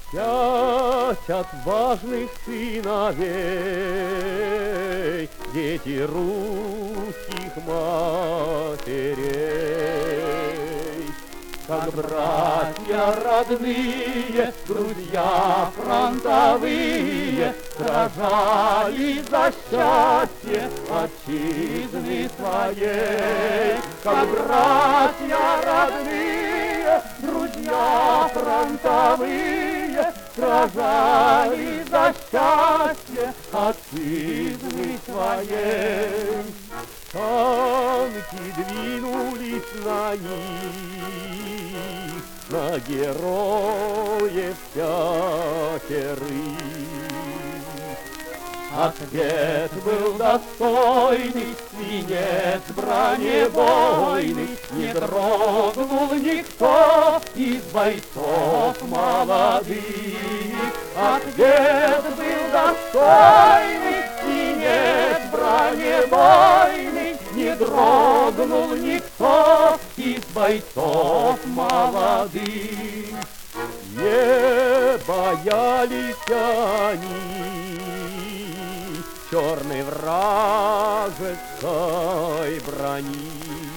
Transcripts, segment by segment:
Пять отважных сыновей, дети русских матерей. Как братья родные, друзья фронтовые, сражались за счастье отчизны своей. Как братья родные, друзья фронтовые, сражались за счастье отчизны своей. Танки двинулись на них, на героев пятерых. Ответ был достойный, свинец бронебойный, не дрогнул никто из бойцов молодых. Ответ был достойный, свинец бронебойный, не дрогнул никто из бойцов молодых. Не боялись они черной вражеской брони.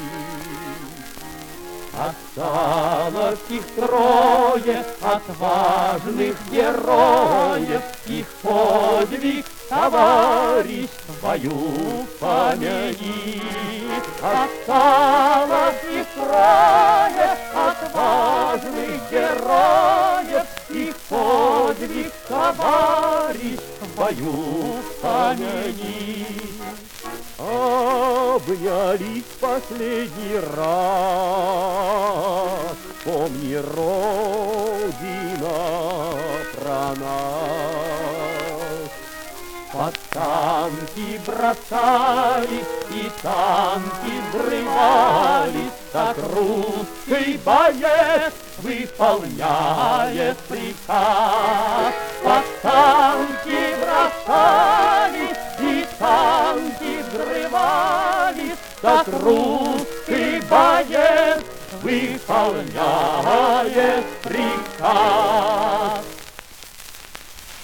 Осталось их трое отважных героев, их подвиг, товарищ, в бою помяни. Осталось их трое отважных героев, их подвиг, товарищ, в бою помяни. Обнялись последний раз, помни, Родина, про нас. Под танки бросались и танки взрывались, так русский боец выполняет приказ. Под танки бросались и танки взрывались, так русский боец выполняет приказ.